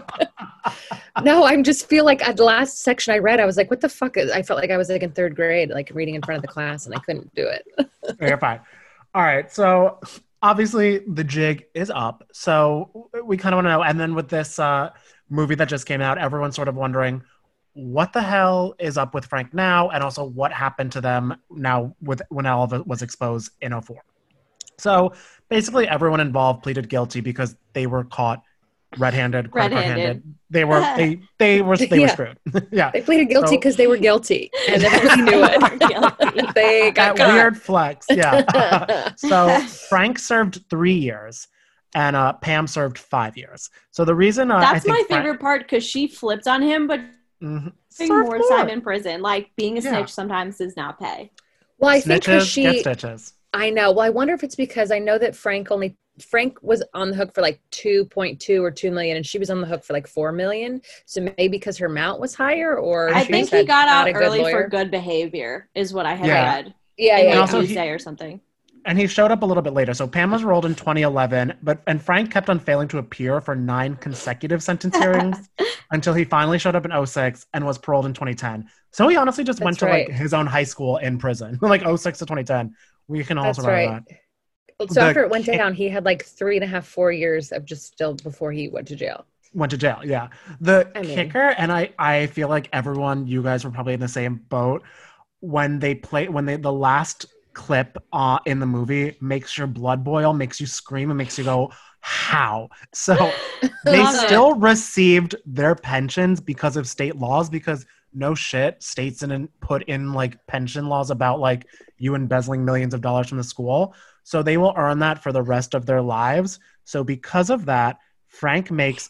No, I'm just feel like at the last section I read, I was like, what the fuck? I felt like I was like in 3rd grade, like reading in front of the class, and I couldn't do it. You're fine. All right. So obviously the jig is up. So we kind of want to know. And then with this movie that just came out, everyone's sort of wondering what the hell is up with Frank now, and also what happened to them now when all of it was exposed in 2004. So basically everyone involved pleaded guilty because they were caught red-handed. They were screwed. Yeah. They pleaded guilty because they were guilty, and everybody knew it. They got that caught. weird flex. Yeah. So Frank served 3 years, and Pam served 5 years. So the reason that's my favorite part, because she flipped on him, but more time in prison. Like, being a snitch sometimes does not pay. Well, I think Snitches get stitches. I know. Well, I wonder if it's because I know that Frank was on the hook for like 2.2 or 2 million, and she was on the hook for like 4 million. So maybe because her amount was higher, or I think he got out early for good behavior, is what I had read. Yeah. Like Tuesday or something. And he showed up a little bit later. So Pam was rolled in 2011, and Frank kept on failing to appear for 9 consecutive sentence hearings until he finally showed up in 2006 and was paroled in 2010. So he honestly just went to like his own high school in prison, like 2006 to 2010. We can also write that. So after it went down, he had like 3.5, 4 years of just still before he went to jail. Yeah. The kicker, and I feel like everyone, you guys were probably in the same boat, when the last clip in the movie makes your blood boil, makes you scream, and makes you go, how? So they still received their pensions because of state laws, because no shit, states didn't put in like pension laws about like you embezzling millions of dollars from the school. So they will earn that for the rest of their lives. So because of that, Frank makes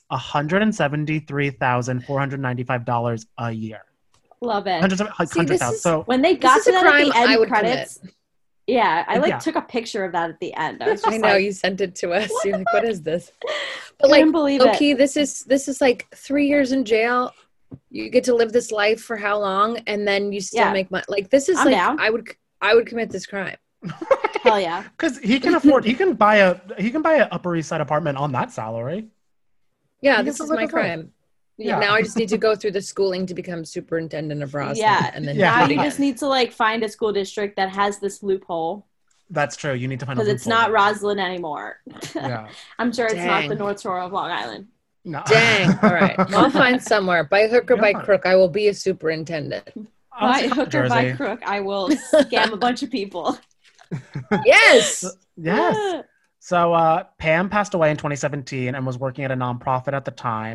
$173,495 a year. Love it. 100,000. So when they got to that at the end credits, yeah, I took a picture of that at the end. I know, you sent it to us. You're like, what is this? But like, okay, this is like 3 years in jail. You get to live this life for how long, and then you still make money. Like, this is down. I would commit this crime. Hell yeah, because he can afford. He can buy a Upper East Side apartment on that salary. Yeah, this is my crime. Yeah. Now I just need to go through the schooling to become superintendent of Roslyn. Yeah, and then now you just need to like find a school district that has this loophole. That's true. You need to find a loophole. Because it's not Roslyn anymore. Yeah. I'm sure it's not the North Shore of Long Island. No. Dang. All right. I'll find somewhere. By hook or by crook, I will be a superintendent. By hook or by crook, I will scam a bunch of people. Yes. Yes. So Pam passed away in 2017 and was working at a nonprofit at the time.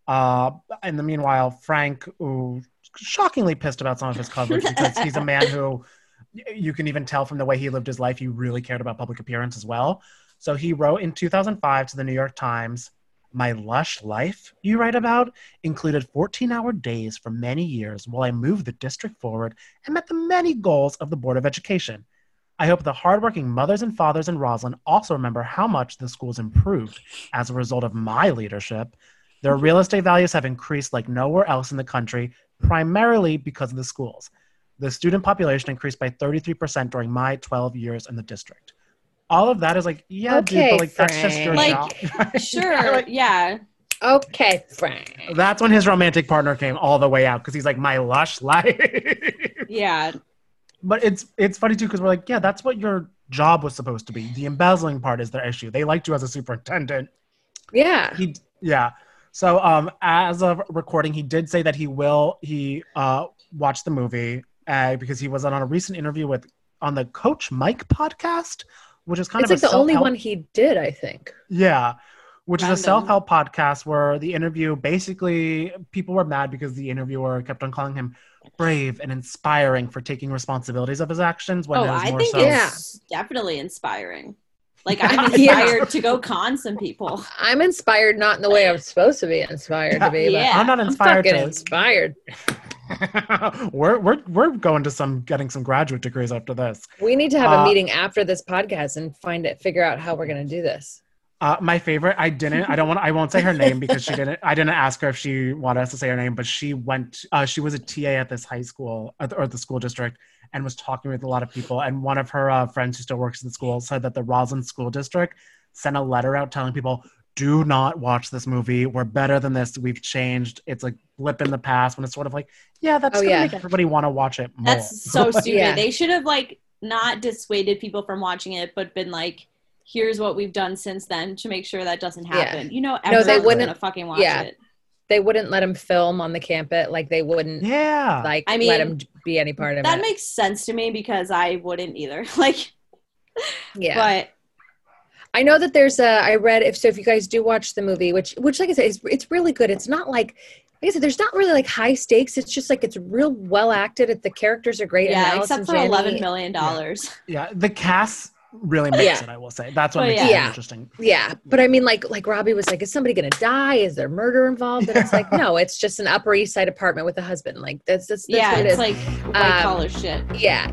In the meanwhile, Frank, who shockingly pissed about some of his coverage because he's a man who you can even tell from the way he lived his life, he really cared about public appearance as well. So he wrote in 2005 to the New York Times, "My lush life you write about included 14-hour days for many years while I moved the district forward and met the many goals of the Board of Education. I hope the hardworking mothers and fathers in Roslyn also remember how much the school's improved as a result of my leadership. Their real estate values have increased like nowhere else in the country, primarily because of the schools. The student population increased by 33% during my 12 years in the district." All of that is like, yeah, okay, dude, but like Frank. that's just your Like, job. sure, Like, yeah. Okay, Frank. that's when his romantic partner came all the way out because he's like, my lush life. Yeah. But it's funny too because we're like, yeah, that's what your job was supposed to be. The embezzling part is their issue. They liked you as a superintendent. Yeah. So as of recording, he did say that he watched the movie because he was on a recent interview on the Coach Mike podcast, which is kind of like the only one he did, I think. Yeah, which Random. is a self-help podcast where the interview, basically people were mad because the interviewer kept on calling him brave and inspiring for taking responsibilities of his actions. When it was I more think so, it's definitely inspiring. Like, I'm inspired to go con some people. I'm inspired not in the way I'm supposed to be inspired to be, but I'm not inspired fucking to. inspired. we're going to getting some graduate degrees after this. We need to have a meeting after this podcast and figure out how we're going to do this. My favorite, I won't say her name because I didn't ask her if she wanted us to say her name, but she was a TA at this high school or the school district and was talking with a lot of people. And one of her friends who still works in the school said that the Roslyn School District sent a letter out telling people, do not watch this movie. We're better than this. We've changed. It's like blip in the past when it's sort of like, yeah, that's going to make everybody want to watch it more. That's so stupid. Yeah. They should have like not dissuaded people from watching it, but been like, here's what we've done since then to make sure that doesn't happen. Yeah. You know, everyone's going to fucking watch it. They wouldn't let him film on the campus. Like they wouldn't let him be any part of it. That makes sense to me because I wouldn't either. Like, yeah. But I know that there's if you guys do watch the movie, which like I said, it's really good. It's not like I said, there's not really like high stakes. It's just like, it's real well acted. The characters are great. Yeah, except for $11 million. Yeah. The cast really makes it, I will say. That's what makes it interesting. Yeah. But I mean, like Robbie was like, is somebody going to die? Is there murder involved? And it's like, no, it's just an Upper East Side apartment with a husband. Like that's what it is. Like white collar shit. Yeah.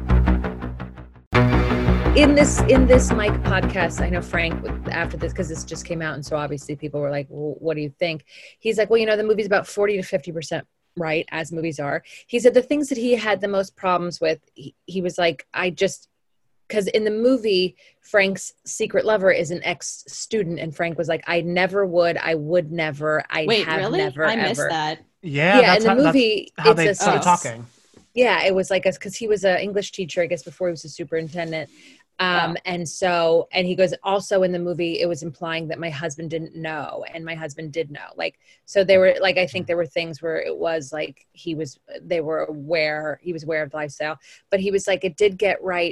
In this Mike podcast, I know Frank, after this, because this just came out, and so obviously people were like, well, what do you think? He's like, well, the movie's about 40 to 50% right, as movies are. He said the things that he had the most problems with, he was like, because in the movie, Frank's secret lover is an ex-student, and Frank was like, I would never, never, I missed that. Yeah, in the movie, that's how they started talking. Yeah, it was like because he was an English teacher, I guess, before he was a superintendent. And he goes, also in the movie, it was implying that my husband didn't know, and my husband did know. Like, so they were like, I think there were things where it was like he was aware of the lifestyle, but he was like, it did get right.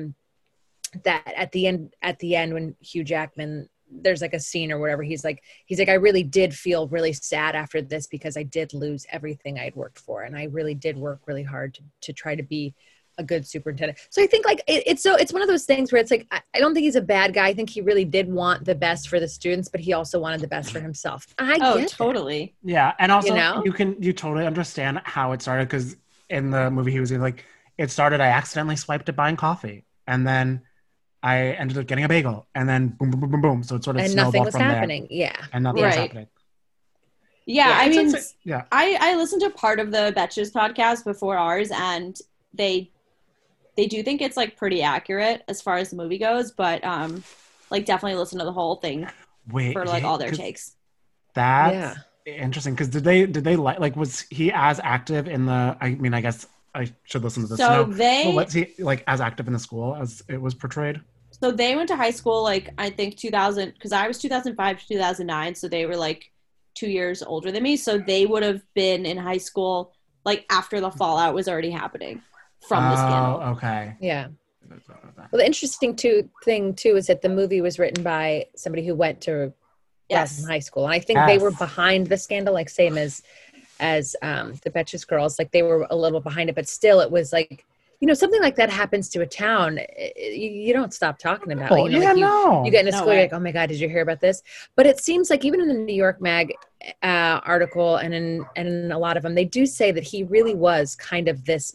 That at the end when Hugh Jackman, there's like a scene or whatever, he's like, I really did feel really sad after this because I did lose everything I'd worked for. And I really did work really hard to try to be a good superintendent. So I think like it's one of those things where it's like, I don't think he's a bad guy. I think he really did want the best for the students, but he also wanted the best for himself. I get totally. That. Yeah. And also you totally understand how it started. Cause in the movie he was like, it started, I accidentally swiped at buying coffee, and then I ended up getting a bagel, and then boom, boom, boom, boom, boom. So it sort of snowballed nothing was from happening. there. Yeah. And nothing was happening. Yeah. I mean, yeah. I listened to part of the Betches podcast before ours, and they do think it's like pretty accurate as far as the movie goes, but like definitely listen to the whole thing for like all their takes. That's interesting. Cause did they like, was he as active in I guess I should listen to this. So was he like as active in the school as it was portrayed? So they went to high school, like I think 2000, cause I was 2005 to 2009. So they were like 2 years older than me. So they would have been in high school, like after the fallout was already happening from the scandal. Okay. Yeah. Well, the interesting thing too is that the movie was written by somebody who went to Yes. in high school. And I think they were behind the scandal, like same as the Betches girls, like they were a little behind it, but still it was like, something like that happens to a town, you don't stop talking about it. You get into school, you're like, oh my God, did you hear about this? But it seems like even in the New York Mag article and in a lot of them, they do say that he really was kind of this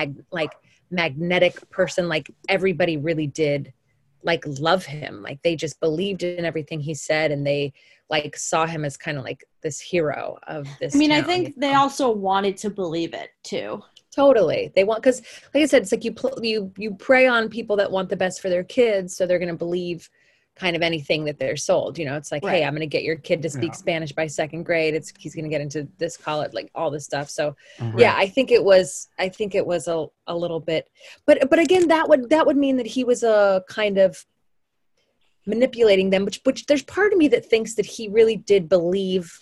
magnetic person. Like everybody really did like love him. Like they just believed in everything he said, and they like saw him as kind of like this hero of this town. I think they also wanted to believe it too. Totally. They want, because like I said, it's like you prey on people that want the best for their kids. So they're going to believe kind of anything that they're sold. It's like, hey, I'm going to get your kid to speak Spanish by second grade. He's going to get into this college, like all this stuff. So yeah, I think it was a little bit, but again, that would mean that he was a kind of manipulating them, which there's part of me that thinks that he really did believe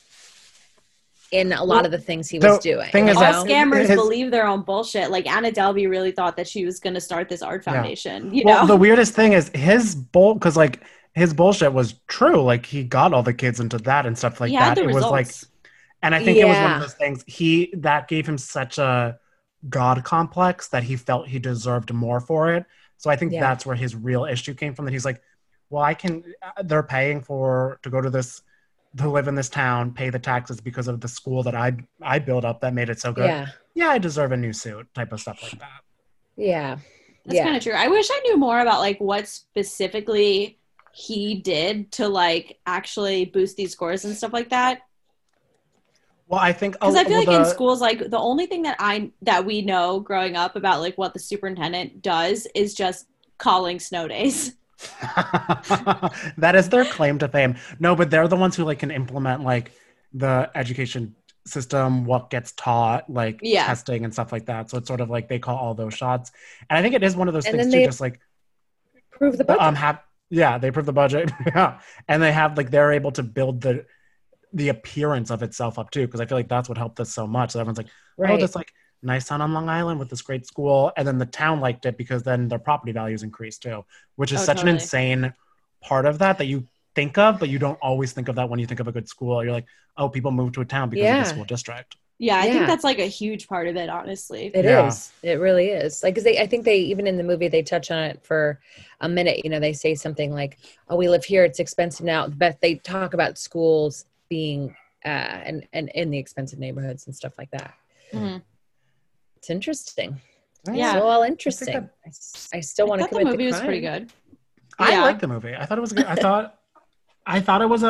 in a lot of the things he was doing. All scammers believe their own bullshit. Like Anna Delvey really thought that she was going to start this art foundation. Well, the weirdest thing is his bullshit was true. Like he got all the kids into that and stuff like that. It was like, and I think it was one of those things that gave him such a God complex that he felt he deserved more for it. So I think that's where his real issue came from. That he's like, well, they're paying to go to this, to live in this town, pay the taxes because of the school that I built up that made it so good. Yeah, I deserve a new suit, type of stuff like that. Yeah. That's kind of true. I wish I knew more about like what specifically he did to like actually boost these scores and stuff like that. Well, I think because I feel like in schools, like the only thing that we know growing up about like what the superintendent does is just calling snow days. That is their claim to fame. No, but they're the ones who like can implement like the education system, what gets taught, like testing and stuff like that. So it's sort of like they call all those shots. And I think it is one of those things too, just like prove the budget. They prove the budget. And they have like they're able to build the appearance of itself up too, because I feel like that's what helped us so much. So everyone's like, oh, this like nice town on Long Island with this great school, and then the town liked it because then their property values increased too, which is such an insane part of that you think of, but you don't always think of that when you think of a good school. You're like, oh, people move to a town because of the school district. I think that's like a huge part of it, honestly. It is. It really is. Like, 'cause I think they, even in the movie, they touch on it for a minute. They say something like, oh, we live here, it's expensive now. But they talk about schools being and in the expensive neighborhoods and stuff like that. Mm-hmm. It's interesting. Yeah. It's all interesting. I still want to commit the crime. The movie was pretty good. I liked the movie. I thought it was good. I thought it was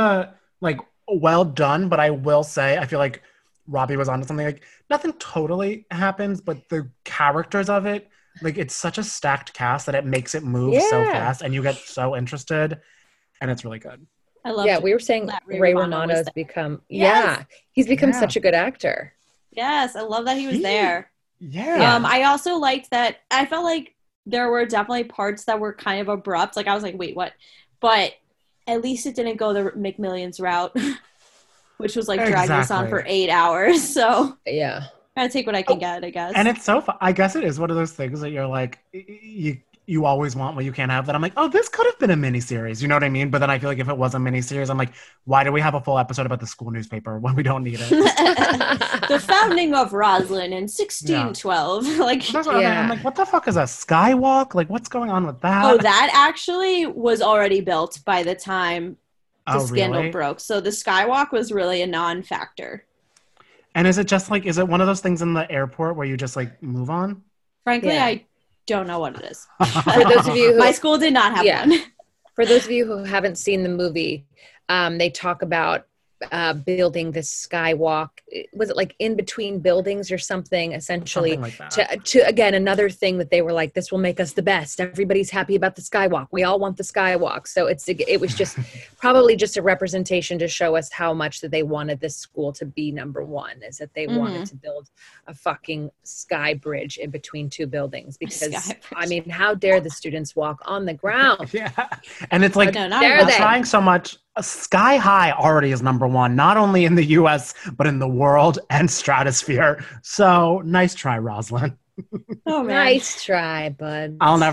well done, but I will say I feel like Robbie was onto something. Like nothing totally happens, but the characters of it, like it's such a stacked cast that it makes it move so fast, and you get so interested, and it's really good. I love. Yeah, we were saying Ray Romano's become. Yes. He's become such a good actor. Yes, I love that he was there. Yeah. I also liked that. I felt like there were definitely parts that were kind of abrupt. Like I was like, wait, what? But at least it didn't go the McMillions route, which was like dragging us on for 8 hours. So yeah, I gotta take what I can get, I guess. And it's so fun. I guess it is one of those things that you're like, you always want what you can't have. That I'm like, oh, this could have been a miniseries. You know what I mean? But then I feel like if it was a miniseries, I'm like, why do we have a full episode about the school newspaper when we don't need it? The founding of Roslyn in 1612. I'm like, what the fuck is a skywalk? Like, what's going on with that? Oh, that actually was already built by the time the scandal broke. So the skywalk was really a non-factor. And is it just like, is it one of those things in the airport where you just like move on? Frankly, I don't know what it is. For those of you my school did not have one. For those of you who haven't seen the movie, they talk about building this skywalk. Was it like in between buildings or something? Essentially, something like that. to again, another thing that they were like, this will make us the best. Everybody's happy about the skywalk. We all want the skywalk. So it was just probably just a representation to show us how much that they wanted this school to be number one. Is that they wanted to build a fucking sky bridge in between two buildings, because I mean, how dare the students walk on the ground? Yeah, and it's like they're trying so much. Sky High already is number one, not only in the US, but in the world and stratosphere. So nice try, Roslyn. Oh, man. Nice try, bud.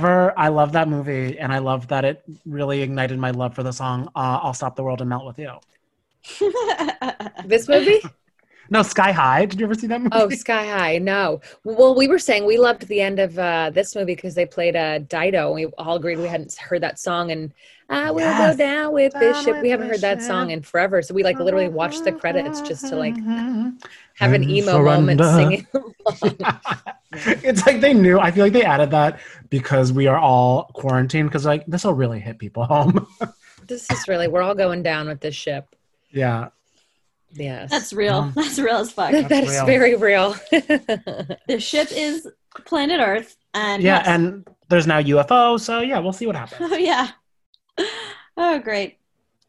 I love that movie, and I love that it really ignited my love for the song I'll Stop the World and Melt with You. This movie? No, Sky High. Did you ever see that movie? Oh, Sky High. No. Well, we were saying we loved the end of this movie because they played Dido. We all agreed we hadn't heard that song, and I will go down with Bishop. We haven't heard that song in forever, so we like literally watched the credits just to like have an emo moment singing along. It's like they knew. I feel like they added that because we are all quarantined. Because like this will really hit people home. This is really, we're all going down with this ship. Yeah. Yes. That's real. That's real as fuck. That is very real. The ship is planet Earth. And yeah, and there's now UFO, so yeah, we'll see what happens. Oh, yeah. Oh, great.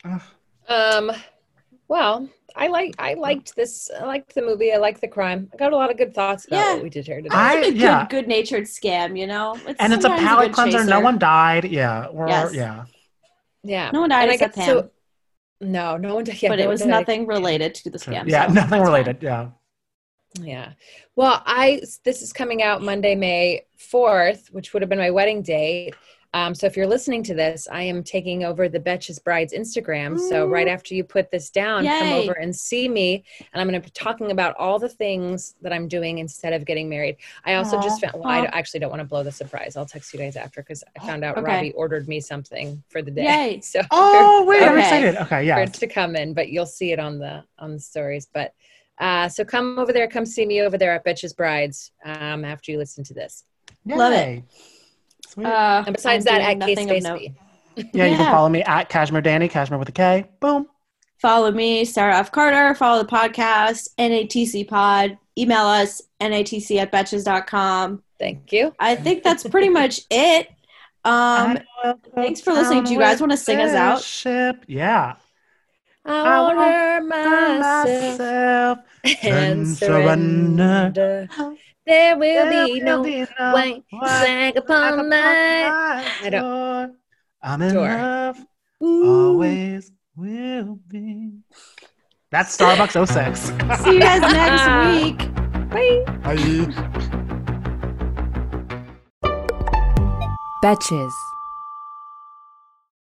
Well, I liked this. I liked the movie. I liked the crime. I got a lot of good thoughts about what we did here today. It's a good-natured scam, you know? And it's a palate cleanser. No one died. Yeah. Yeah. No one died except Pam. No one died. Yeah, but it was nothing related to the scam. Yeah, nothing related. Yeah. Yeah. Well, this is coming out Monday, May 4th, which would have been my wedding date. So if you're listening to this, I am taking over the Betches Brides Instagram. So right after you put this down, come over and see me. And I'm going to be talking about all the things that I'm doing instead of getting married. I also just found, I actually don't want to blow the surprise. I'll text you guys after because I found out Robbie ordered me something for the day. Yay. So I'm excited. Okay, yeah. For it to come in, but you'll see it on the stories. But so come over there, come see me over there at Betches Brides after you listen to this. Love it. And besides that, at Kate Spacey. Yeah, you can follow me at Kashmir Danny, Kashmir with a K. Boom. Follow me, Sarah F. Carter. Follow the podcast, NATC Pod. Email us, natc@betches.com. Thank you. I think that's pretty much it. Thanks for listening. Do you guys want to sing us out? Yeah. I want to hurt myself and surrender. There will be no white flag upon my... I don't... I'm in love. Always will be. That's Starbucks 06. See you guys next week. Bye. Betches.